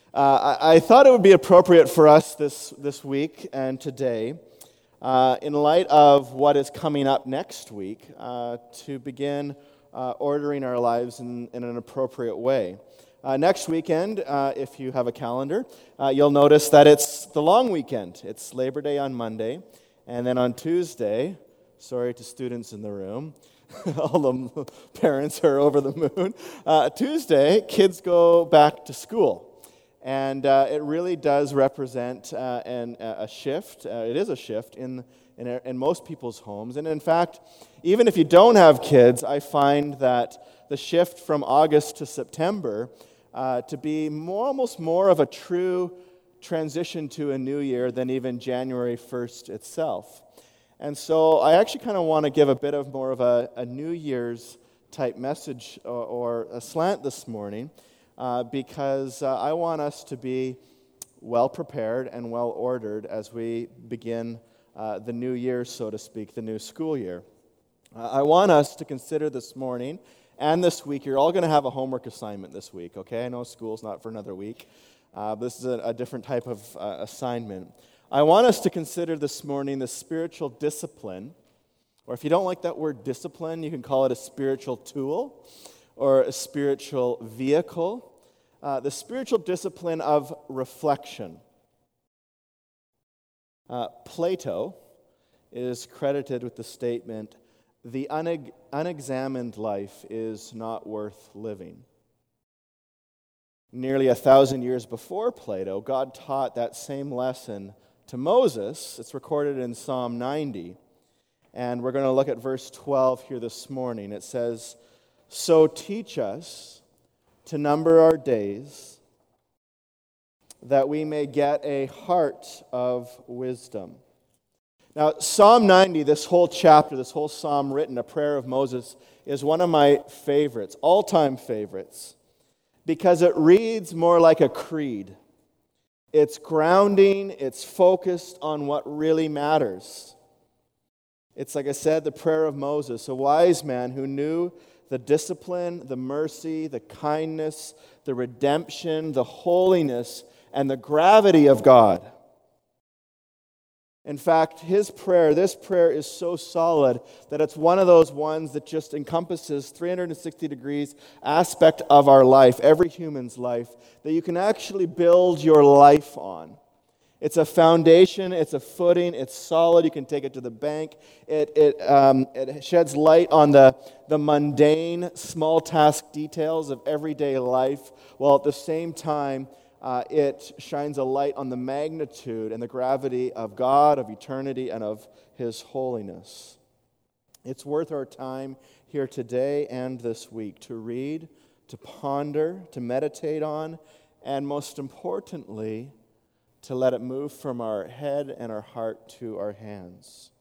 I thought it would be appropriate for us this week and today, in light of what is coming up next week, to begin ordering our lives in an appropriate way. Next weekend, if you have a calendar, you'll notice that it's the long weekend. It's Labor Day on Monday, and then on Tuesday, sorry to students in the room, all the parents are over the moon, Tuesday, kids go back to school. And it really does represent a shift. It is a shift in most people's homes. And in fact, even if you don't have kids, I find that the shift from August to September to be almost more of a true transition to a new year than even January 1st itself. And so I actually kind of want to give a bit of more of a New Year's type message or a slant this morning. Because I want us to be well prepared and well ordered as we begin the new year, so to speak, the new school year. I want us to consider this morning and this week, you're all going to have a homework assignment this week, okay? I know school's not for another week. This is a different type of assignment. I want us to consider this morning the spiritual discipline, or if you don't like that word discipline, you can call it a spiritual tool or a spiritual vehicle. The spiritual discipline of reflection. Plato is credited with the statement, "The unexamined life is not worth living." Nearly 1,000 years before Plato, God taught that same lesson to Moses. It's recorded in Psalm 90. And we're going to look at verse 12 here this morning. It says, "So teach us to number our days, that we may get a heart of wisdom." Now, Psalm 90, this whole chapter, this whole psalm written, a prayer of Moses, is one of my favorites, all-time favorites, because it reads more like a creed. It's grounding, it's focused on what really matters. It's, like I said, the prayer of Moses, a wise man who knew the discipline, the mercy, the kindness, the redemption, the holiness, and the gravity of God. In fact, this prayer is so solid that it's one of those ones that just encompasses 360 degrees aspect of our life, every human's life, that you can actually build your life on. It's a foundation, it's a footing, it's solid, you can take it to the bank. It sheds light on the mundane, small task details of everyday life, while at the same time, it shines a light on the magnitude and the gravity of God, of eternity, and of His holiness. It's worth our time here today and this week to read, to ponder, to meditate on, and most importantly, to let it move from our head and our heart to our hands.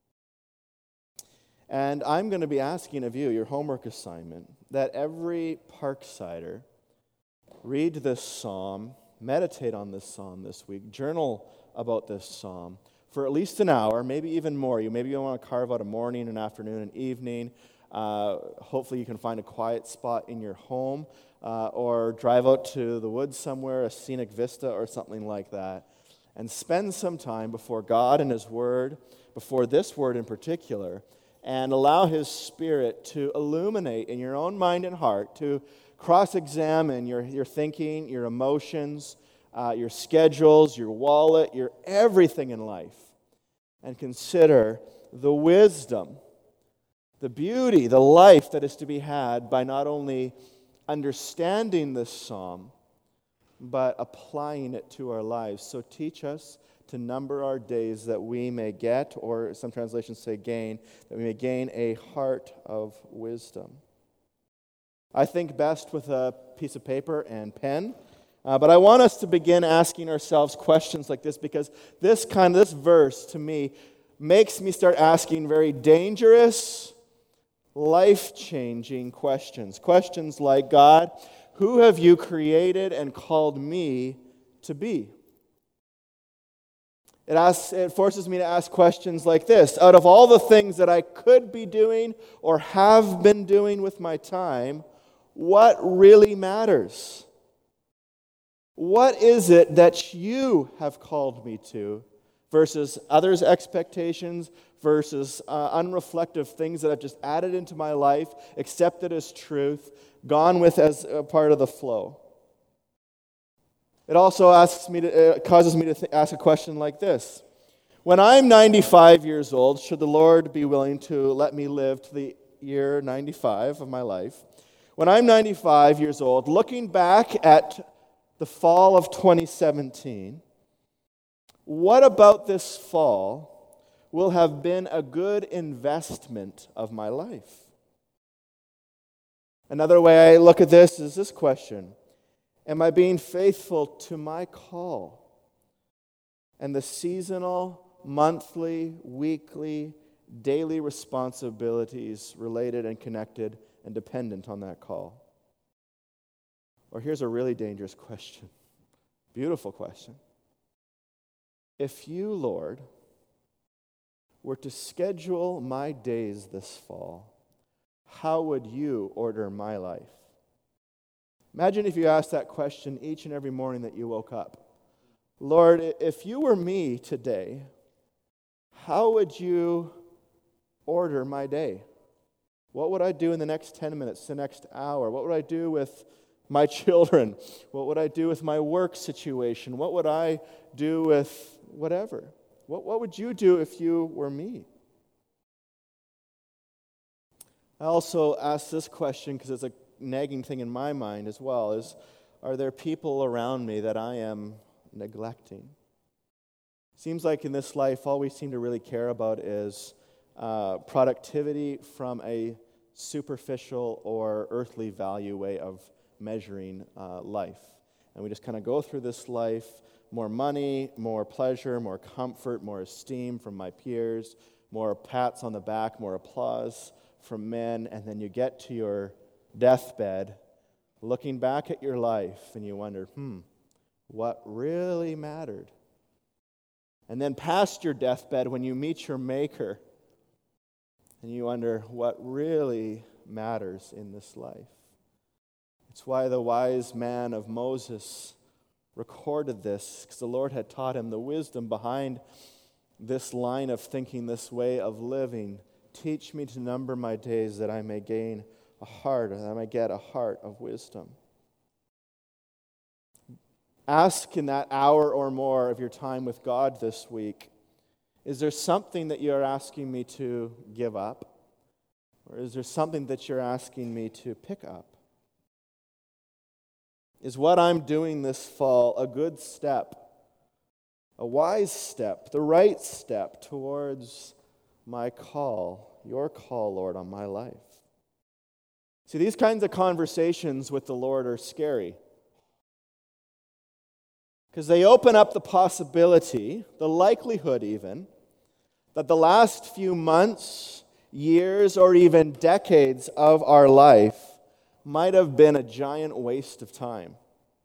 And I'm going to be asking of you, your homework assignment, that every Parksider read this psalm, meditate on this psalm this week, journal about this psalm for at least an hour, maybe even more. Maybe you want to carve out a morning, an afternoon, an evening. Hopefully you can find a quiet spot in your home or drive out to the woods somewhere, a scenic vista or something like that, and spend some time before God and His Word, before this Word in particular, and allow His Spirit to illuminate in your own mind and heart, to cross-examine your thinking, your emotions, your schedules, your wallet, your everything in life, and consider the wisdom, the beauty, the life that is to be had by not only understanding this psalm, but applying it to our lives. So teach us to number our days that we may get, or some translations say gain, that we may gain a heart of wisdom. I think best with a piece of paper and pen, but I want us to begin asking ourselves questions like this, because this verse to me makes me start asking very dangerous, life-changing questions. Questions like, God, who have you created and called me to be? It forces me to ask questions like this. Out of all the things that I could be doing or have been doing with my time, what really matters? What is it that you have called me to versus others' expectations versus unreflective things that I've just added into my life, accepted as truth, gone with as a part of the flow? It also causes me to ask a question like this. When I'm 95 years old, should the Lord be willing to let me live to the year 95 of my life? When I'm 95 years old, looking back at the fall of 2017, what about this fall will have been a good investment of my life? Another way I look at this is this question. Am I being faithful to my call and the seasonal, monthly, weekly, daily responsibilities related and connected and dependent on that call? Or here's a really dangerous question, beautiful question. If you, Lord, were to schedule my days this fall, how would you order my life? Imagine if you asked that question each and every morning that you woke up. Lord, if you were me today, how would you order my day? What would I do in the next 10 minutes, the next hour? What would I do with my children? What would I do with my work situation? What would I do with whatever? What would you do if you were me? I also ask this question because it's a nagging thing in my mind as well, is are there people around me that I am neglecting? Seems like in this life all we seem to really care about is productivity from a superficial or earthly value way of measuring life. And we just kind of go through this life, more money, more pleasure, more comfort, more esteem from my peers, more pats on the back, more applause from men, and then you get to your deathbed, looking back at your life, and you wonder, what really mattered? And then past your deathbed, when you meet your Maker, and you wonder what really matters in this life. It's why the wise man of Moses recorded this, because the Lord had taught him the wisdom behind this line of thinking, this way of living. Teach me to number my days that I may gain a heart, that I may get a heart of wisdom. Ask in that hour or more of your time with God this week, is there something that you're asking me to give up? Or is there something that you're asking me to pick up? Is what I'm doing this fall a good step, a wise step, the right step towards my call, your call, Lord, on my life? See, these kinds of conversations with the Lord are scary because they open up the possibility, the likelihood even, that the last few months, years, or even decades of our life might have been a giant waste of time.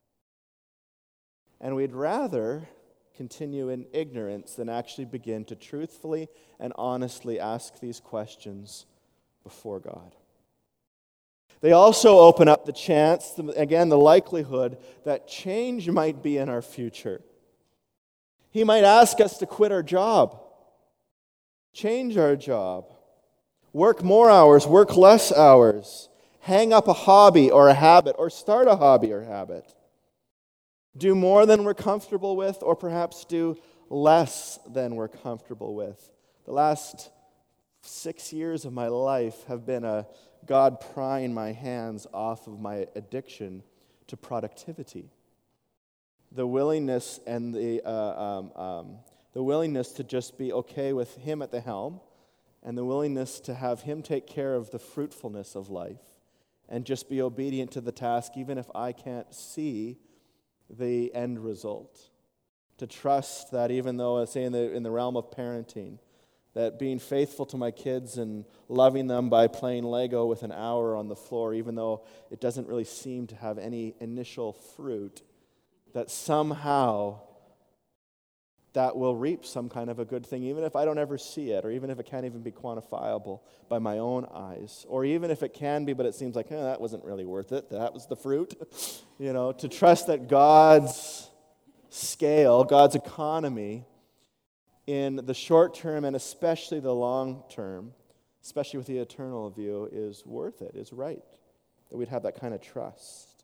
And we'd rather continue in ignorance than actually begin to truthfully and honestly ask these questions before God. They also open up the chance, again, the likelihood that change might be in our future. He might ask us to quit our job, change our job, work more hours, work less hours, hang up a hobby or a habit, or start a hobby or habit. Do more than we're comfortable with, or perhaps do less than we're comfortable with. The last 6 years of my life have been a God prying my hands off of my addiction to productivity. The willingness and the willingness to just be okay with Him at the helm, and the willingness to have Him take care of the fruitfulness of life, and just be obedient to the task, even if I can't see the end result. To trust that even though, say in the realm of parenting, that being faithful to my kids and loving them by playing Lego with an hour on the floor, even though it doesn't really seem to have any initial fruit, that somehow that will reap some kind of a good thing, even if I don't ever see it, or even if it can't even be quantifiable by my own eyes, or even if it can be, but it seems like, that wasn't really worth it. That was the fruit. To trust that God's scale, God's economy, in the short term and especially the long term, especially with the eternal view, is worth it, is right, that we'd have that kind of trust.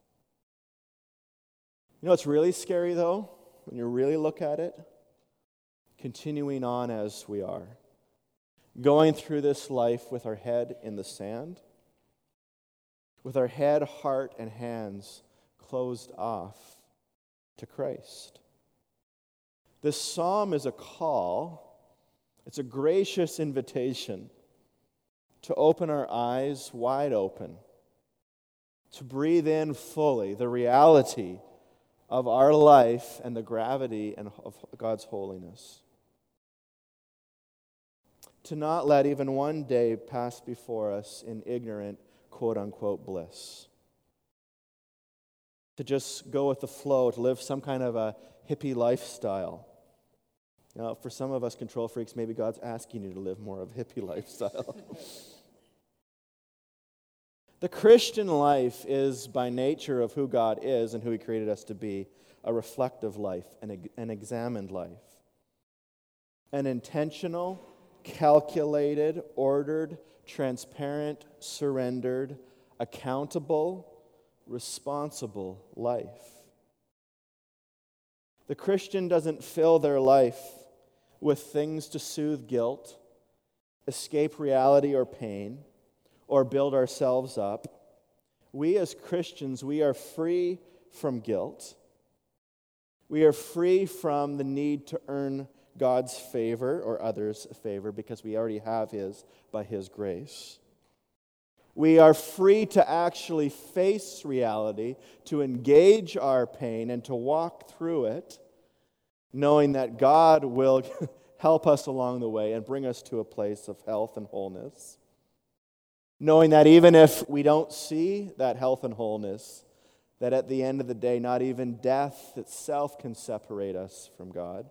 It's really scary, though, when you really look at it, continuing on as we are, going through this life with our head in the sand, with our head, heart, and hands closed off to Christ. This psalm is a call, it's a gracious invitation to open our eyes wide open, to breathe in fully the reality of our life and the gravity of God's holiness. To not let even one day pass before us in ignorant, quote-unquote, bliss. To just go with the flow, to live some kind of a hippie lifestyle. For some of us control freaks, maybe God's asking you to live more of a hippie lifestyle. The Christian life is, by nature of who God is and who He created us to be, a reflective life, an examined life. An intentional, calculated, ordered, transparent, surrendered, accountable, responsible life. The Christian doesn't fill their life with things to soothe guilt, escape reality or pain, or build ourselves up. We as Christians, we are free from guilt. We are free from the need to earn God's favor or others' favor because we already have His by His grace. We are free to actually face reality, to engage our pain and to walk through it, knowing that God will help us along the way and bring us to a place of health and wholeness. Knowing that even if we don't see that health and wholeness, that at the end of the day, not even death itself can separate us from God.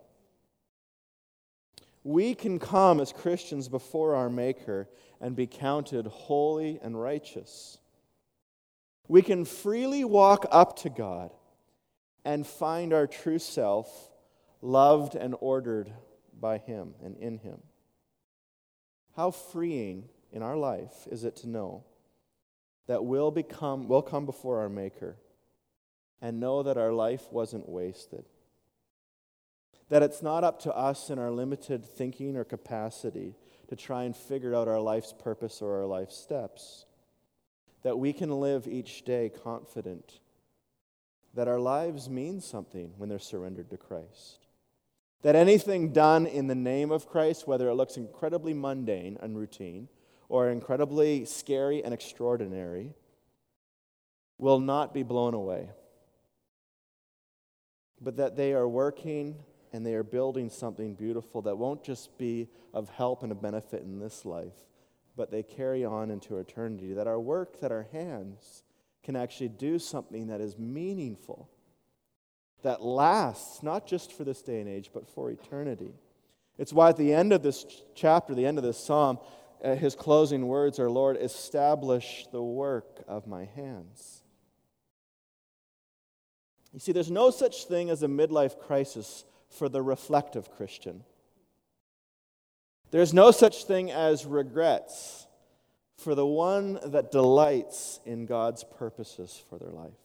We can come as Christians before our Maker and be counted holy and righteous. We can freely walk up to God and find our true self loved and ordered by Him and in Him. How freeing in our life is it to know that we'll come before our Maker and know that our life wasn't wasted. That it's not up to us in our limited thinking or capacity to try and figure out our life's purpose or our life's steps. That we can live each day confident that our lives mean something when they're surrendered to Christ. That anything done in the name of Christ, whether it looks incredibly mundane and routine, or incredibly scary and extraordinary, will not be blown away. But that they are working and they are building something beautiful that won't just be of help and a benefit in this life, but they carry on into eternity. That our work, that our hands can actually do something that is meaningful, that lasts, not just for this day and age, but for eternity. It's why at the end of this chapter, the end of this psalm, his closing words are, Lord, establish the work of my hands. You see, there's no such thing as a midlife crisis for the reflective Christian. There's no such thing as regrets for the one that delights in God's purposes for their life.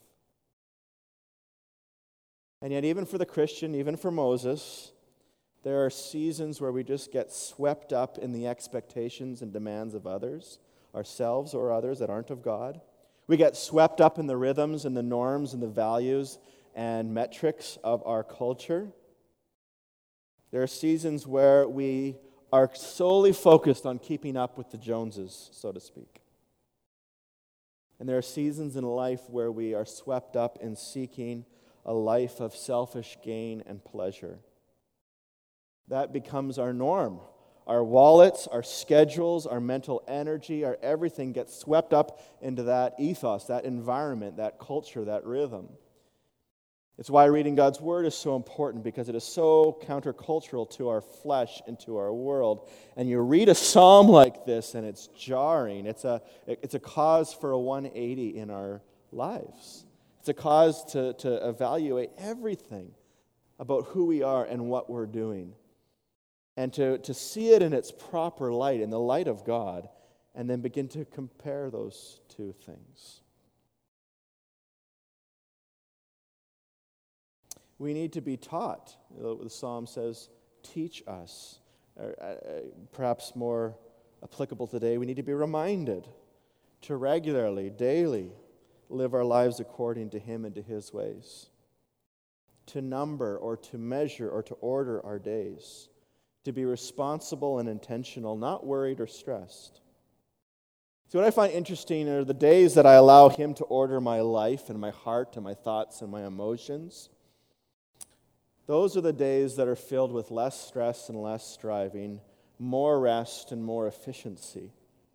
And yet, even for the Christian, even for Moses, there are seasons where we just get swept up in the expectations and demands of others, ourselves or others that aren't of God. We get swept up in the rhythms and the norms and the values and metrics of our culture. There are seasons where we are solely focused on keeping up with the Joneses, so to speak. And there are seasons in life where we are swept up in seeking a life of selfish gain and pleasure. That becomes our norm. Our wallets, our schedules, our mental energy, our everything gets swept up into that ethos, that environment, that culture, that rhythm. It's why reading God's Word is so important, because it is so countercultural to our flesh and to our world. And you read a psalm like this, and it's jarring. It's a cause for a 180 in our lives. It's a cause to evaluate everything about who we are and what we're doing, and to see it in its proper light, in the light of God, and then begin to compare those two things. We need to be taught. The psalm says, teach us. Perhaps more applicable today, we need to be reminded to regularly, daily, live our lives according to Him and to His ways. To number or to measure or to order our days. To be responsible and intentional, not worried or stressed. See, what I find interesting are the days that I allow Him to order my life and my heart and my thoughts and my emotions. Those are the days that are filled with less stress and less striving, more rest and more efficiency.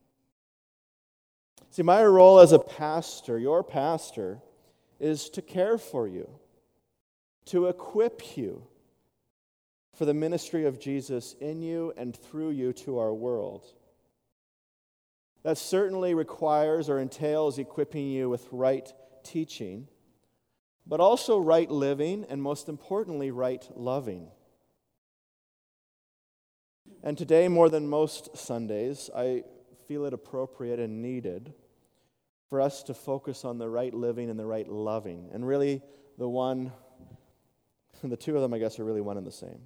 See, my role as a pastor, your pastor, is to care for you, to equip you for the ministry of Jesus in you and through you to our world. That certainly requires or entails equipping you with right teaching, but also right living, and most importantly, right loving. And today, more than most Sundays, I feel it appropriate and needed for us to focus on the right living and the right loving. And really, the two of them, I guess, are really one and the same.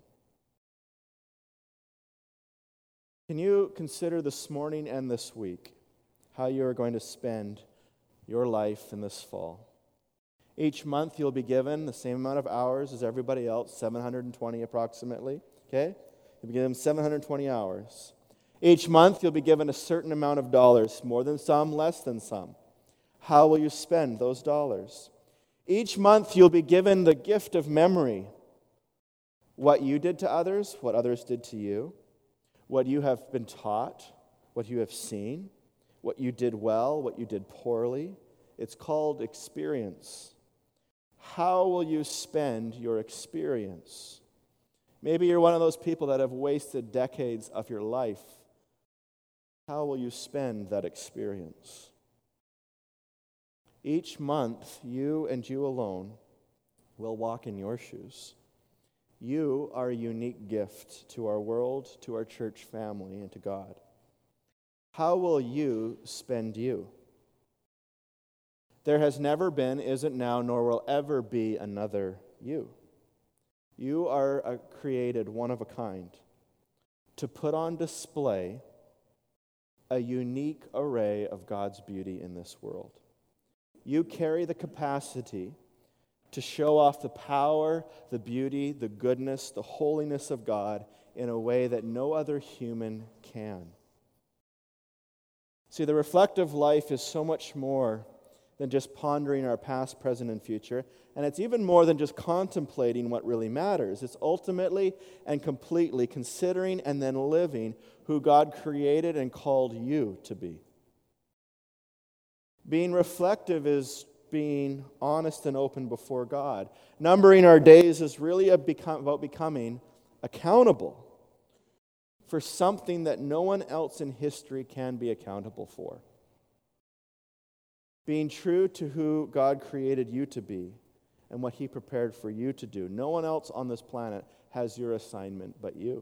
Can you consider this morning and this week how you are going to spend your life in this fall? Each month you'll be given the same amount of hours as everybody else, 720 approximately, okay? You'll be given 720 hours. Each month you'll be given a certain amount of dollars, more than some, less than some. How will you spend those dollars? Each month you'll be given the gift of memory. What you did to others, what others did to you, what you have been taught, what you have seen, what you did well, what you did poorly. It's called experience. How will you spend your experience? Maybe you're one of those people that have wasted decades of your life. How will you spend that experience? Each month, you and you alone will walk in your shoes. You are a unique gift to our world, to our church family, and to God. How will you spend you? There has never been, isn't now, nor will ever be another you. You are a created one of a kind to put on display a unique array of God's beauty in this world. You carry the capacity to show off the power, the beauty, the goodness, the holiness of God in a way that no other human can. See, the reflective life is so much more than just pondering our past, present, and future. And it's even more than just contemplating what really matters. It's ultimately and completely considering and then living who God created and called you to be. Being reflective is being honest and open before God. Numbering our days is really about becoming accountable for something that no one else in history can be accountable for. Being true to who God created you to be and what He prepared for you to do. No one else on this planet has your assignment but you.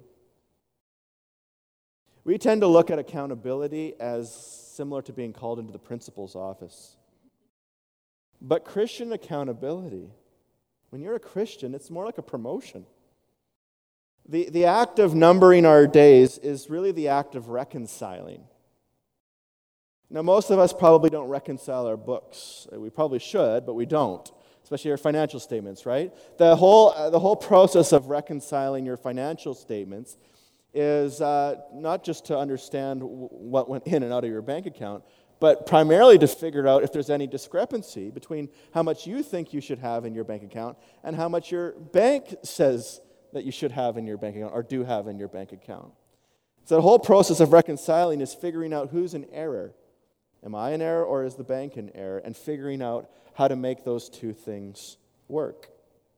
We tend to look at accountability as similar to being called into the principal's office. But Christian accountability, when you're a Christian, it's more like a promotion. The act of numbering our days is really the act of reconciling. Now, most of us probably don't reconcile our books. We probably should, but we don't, especially our financial statements, right? The whole process of reconciling your financial statements is not just to understand what went in and out of your bank account, but primarily to figure out if there's any discrepancy between how much you think you should have in your bank account and how much your bank says that you should have in your bank account or do have in your bank account. So the whole process of reconciling is figuring out who's in error. Am I in error or is the bank in error? And figuring out how to make those two things work.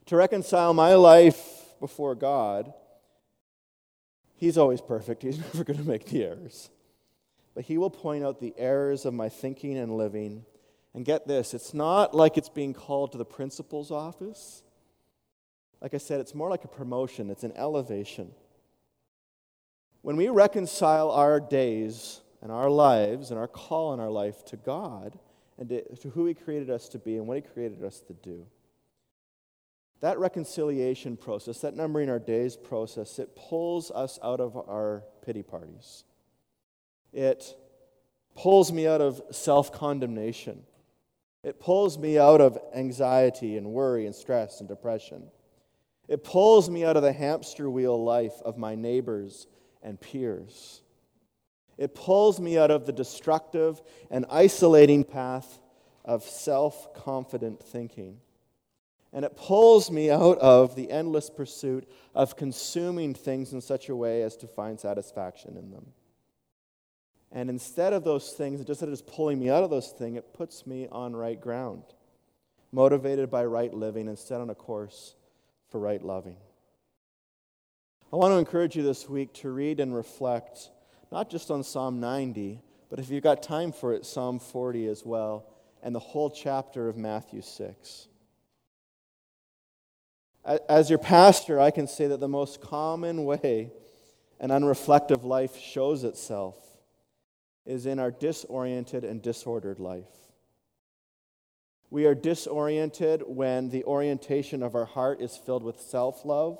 To reconcile my life before God, He's always perfect. He's never going to make the errors. But He will point out the errors of my thinking and living. And get this, it's not like it's being called to the principal's office. Like I said, it's more like a promotion. It's an elevation. When we reconcile our days and our lives and our call in our life to God and to who He created us to be and what He created us to do, that reconciliation process, that numbering our days process, it pulls us out of our pity parties. It pulls me out of self-condemnation. It pulls me out of anxiety and worry and stress and depression. It pulls me out of the hamster wheel life of my neighbors and peers. It pulls me out of the destructive and isolating path of self-confident thinking. And it pulls me out of the endless pursuit of consuming things in such a way as to find satisfaction in them. And instead of those things, just that it's pulling me out of those things, it puts me on right ground, motivated by right living and set on a course for right loving. I want to encourage you this week to read and reflect, not just on Psalm 90, but if you've got time for it, Psalm 40 as well, and the whole chapter of Matthew 6. As your pastor, I can say that the most common way an unreflective life shows itself is in our disoriented and disordered life. We are disoriented when the orientation of our heart is filled with self-love,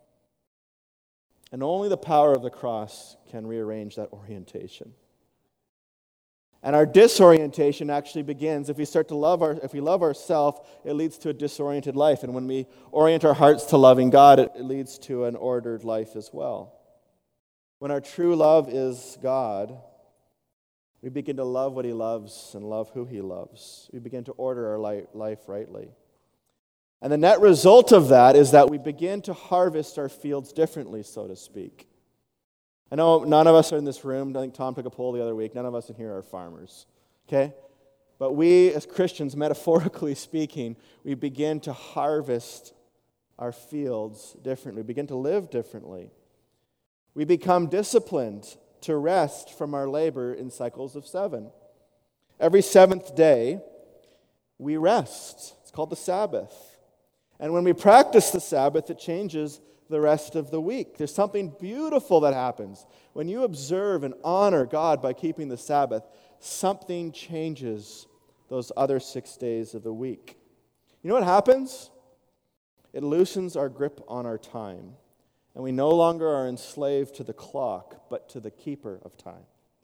and only the power of the cross can rearrange that orientation. And our disorientation actually begins if we love ourselves, it leads to a disoriented life. And when we orient our hearts to loving God, it leads to an ordered life as well. When our true love is God, we begin to love what He loves and love who He loves. We begin to order our life rightly. And the net result of that is that we begin to harvest our fields differently, so to speak. I know none of us are in this room. I think Tom took a poll the other week. None of us in here are farmers, okay? But we, as Christians, metaphorically speaking, we begin to harvest our fields differently. We begin to live differently. We become disciplined to rest from our labor in cycles of 7. Every 7th day, we rest. It's called the Sabbath. And when we practice the Sabbath, it changes the rest of the week. There's something beautiful that happens. When you observe and honor God by keeping the Sabbath, something changes those other 6 days of the week. You know what happens? It loosens our grip on our time. And we no longer are enslaved to the clock, but to the keeper of time.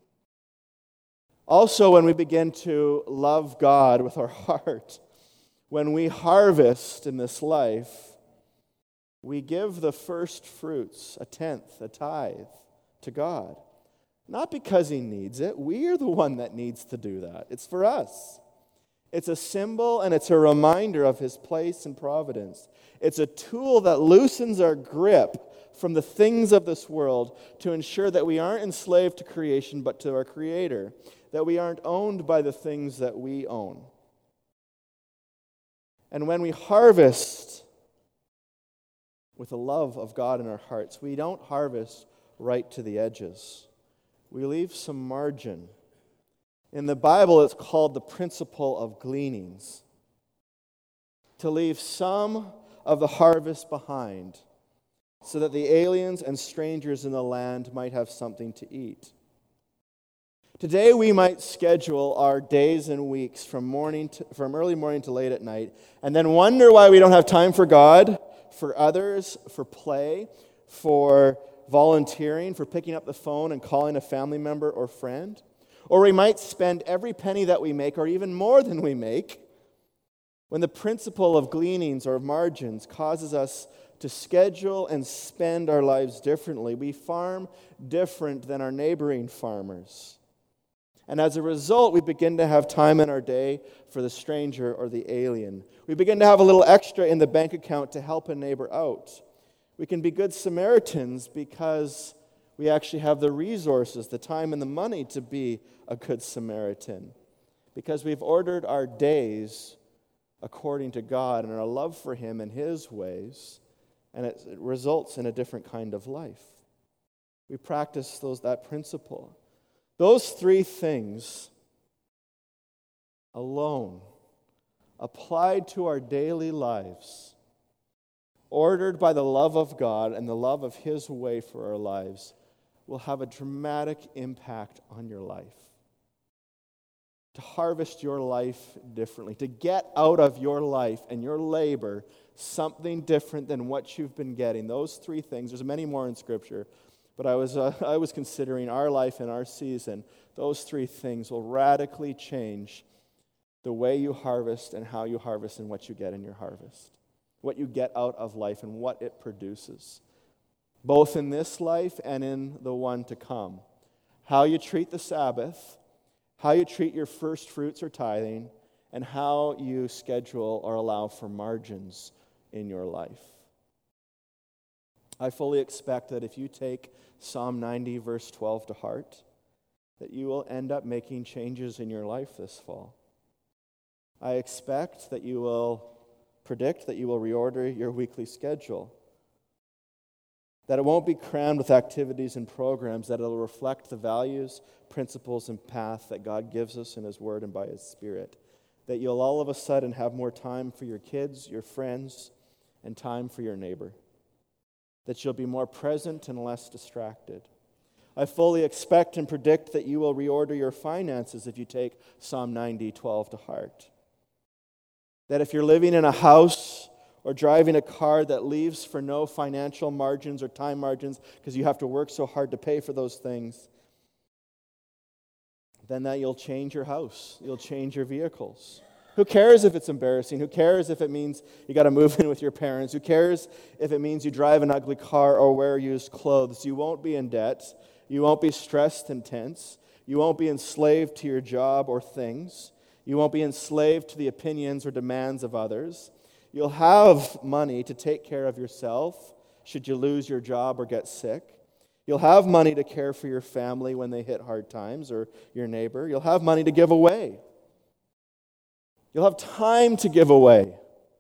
Also, when we begin to love God with our heart, when we harvest in this life, we give the first fruits, a tenth, a tithe, to God. Not because He needs it. We are the one that needs to do that. It's for us. It's a symbol and it's a reminder of His place and providence. It's a tool that loosens our grip from the things of this world to ensure that we aren't enslaved to creation but to our Creator, that we aren't owned by the things that we own. And when we harvest with the love of God in our hearts, we don't harvest right to the edges. We leave some margin. In the Bible, it's called the principle of gleanings. To leave some of the harvest behind so that the aliens and strangers in the land might have something to eat. Today we might schedule our days and weeks from early morning to late at night and then wonder why we don't have time for God, for others, for play, for volunteering, for picking up the phone and calling a family member or friend. Or we might spend every penny that we make, or even more than we make, when the principle of gleanings or margins causes us to schedule and spend our lives differently. We farm different than our neighboring farmers. And as a result, we begin to have time in our day for the stranger or the alien. We begin to have a little extra in the bank account to help a neighbor out. We can be good Samaritans because we actually have the resources, the time and the money to be a good Samaritan. Because we've ordered our days according to God and our love for Him and His ways, and it results in a different kind of life. We practice that principle. Those three things alone, applied to our daily lives, ordered by the love of God and the love of His way for our lives, will have a dramatic impact on your life. To harvest your life differently, to get out of your life and your labor something different than what you've been getting. Those three things, there's many more in Scripture, but I was considering our life and our season. Those three things will radically change the way you harvest and how you harvest and what you get in your harvest. What you get out of life and what it produces, both in this life and in the one to come. How you treat the Sabbath, how you treat your first fruits or tithing, and how you schedule or allow for margins in your life. I fully expect that if you take Psalm 90, verse 12 to heart, that you will end up making changes in your life this fall. I expect that you will predict that you will reorder your weekly schedule, that it won't be crammed with activities and programs, that it'll reflect the values, principles, and path that God gives us in His Word and by His Spirit, that you'll all of a sudden have more time for your kids, your friends, and time for your neighbor, that you'll be more present and less distracted. I fully expect and predict that you will reorder your finances if you take Psalm 90, 12 to heart. That if you're living in a house or driving a car that leaves for no financial margins or time margins because you have to work so hard to pay for those things, then that you'll change your house. You'll change your vehicles. Who cares if it's embarrassing? Who cares if it means you got to move in with your parents? Who cares if it means you drive an ugly car or wear used clothes? You won't be in debt. You won't be stressed and tense. You won't be enslaved to your job or things. You won't be enslaved to the opinions or demands of others. You'll have money to take care of yourself should you lose your job or get sick. You'll have money to care for your family when they hit hard times or your neighbor. You'll have money to give away. You'll have time to give away.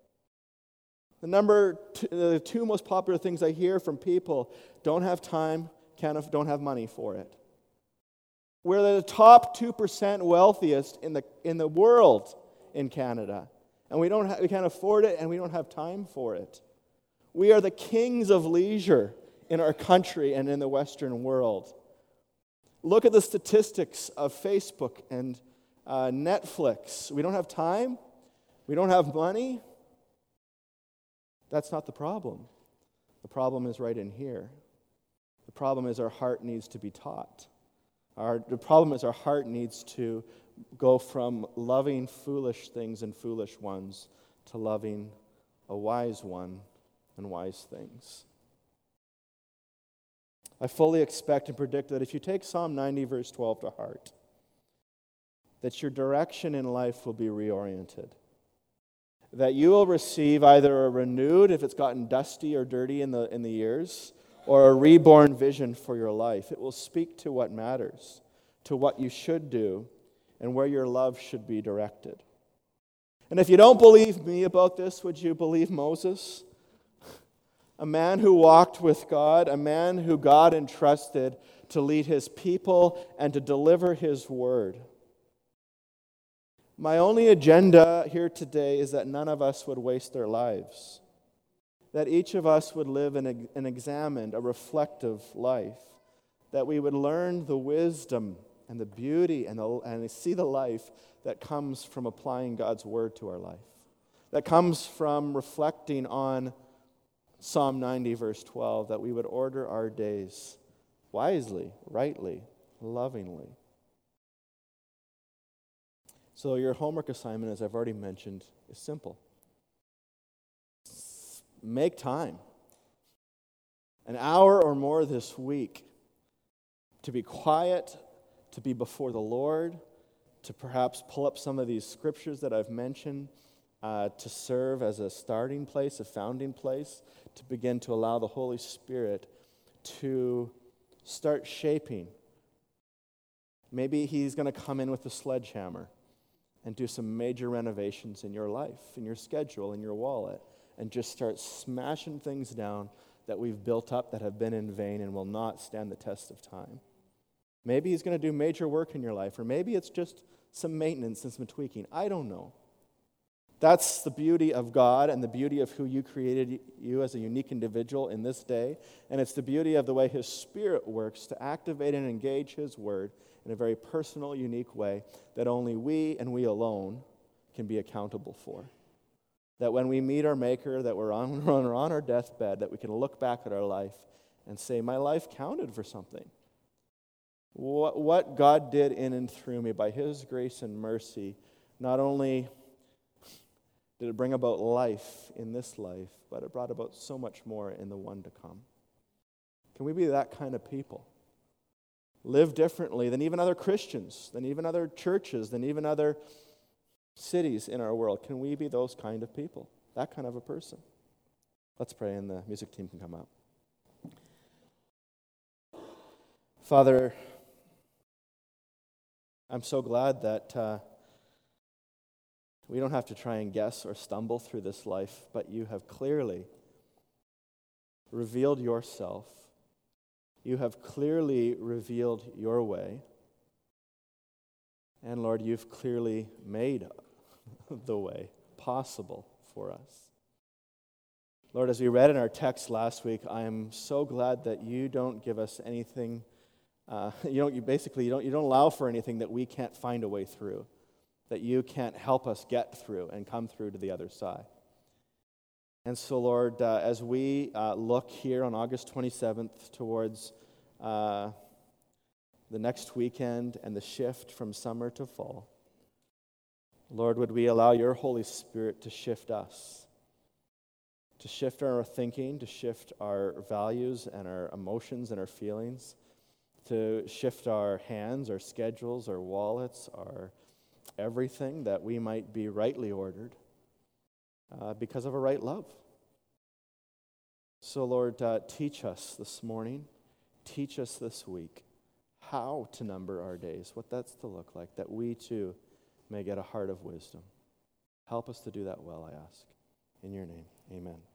The two most popular things I hear from people: don't have time, don't have money for it. We're the top 2% wealthiest in the world in Canada. And we can't afford it, and we don't have time for it. We are the kings of leisure in our country and in the Western world. Look at the statistics of Facebook and Netflix. We don't have time. We don't have money. That's not the problem. The problem is right in here. The problem is our heart needs to be taught. The problem is our heart needs to go from loving foolish things and foolish ones to loving a wise one and wise things. I fully expect and predict that if you take Psalm 90, verse 12 to heart, that your direction in life will be reoriented. That you will receive either a renewed, if it's gotten dusty or dirty in the years, or a reborn vision for your life. It will speak to what matters, to what you should do, and where your love should be directed. And if you don't believe me about this, would you believe Moses? A man who walked with God, a man who God entrusted to lead his people and to deliver his word. My only agenda here today is that none of us would waste their lives. That each of us would live an examined, a reflective life. That we would learn the wisdom and the beauty and see the life that comes from applying God's word to our life. That comes from reflecting on Psalm 90, verse 12, that we would order our days wisely, rightly, lovingly. So your homework assignment, as I've already mentioned, is simple. Make time, an hour or more this week, to be quiet, to be before the Lord, to perhaps pull up some of these scriptures that I've mentioned, to serve as a starting place, a founding place, to begin to allow the Holy Spirit to start shaping. Maybe He's going to come in with a sledgehammer and do some major renovations in your life, in your schedule, in your wallet, and just start smashing things down that we've built up that have been in vain and will not stand the test of time. Maybe he's going to do major work in your life, or maybe it's just some maintenance and some tweaking. I don't know. That's the beauty of God and the beauty of who you created you as a unique individual in this day. And it's the beauty of the way His Spirit works to activate and engage His Word in a very personal, unique way that only we and we alone can be accountable for. That when we meet our Maker, that we're on our deathbed, that we can look back at our life and say, my life counted for something. What God did in and through me by His grace and mercy, not only did it bring about life in this life, but it brought about so much more in the one to come. Can we be that kind of people? Live differently than even other Christians, than even other churches, than even other cities in our world. Can we be those kind of people, that kind of a person? Let's pray, and the music team can come up. Father, I'm so glad that we don't have to try and guess or stumble through this life, but you have clearly revealed yourself. You have clearly revealed your way. And Lord, you've clearly made the way possible for us. Lord, as we read in our text last week, I am so glad that you don't give us anything. You don't allow for anything that we can't find a way through, that you can't help us get through and come through to the other side. And so, Lord, as we look here on August 27th towards the next weekend and the shift from summer to fall, Lord, would we allow your Holy Spirit to shift us, to shift our thinking, to shift our values and our emotions and our feelings, to shift our hands, our schedules, our wallets, our everything, that we might be rightly ordered because of a right love. So, Lord, teach us this morning, teach us this week how to number our days, what that's to look like, that we too may get a heart of wisdom. Help us to do that well, I ask. In your name, amen.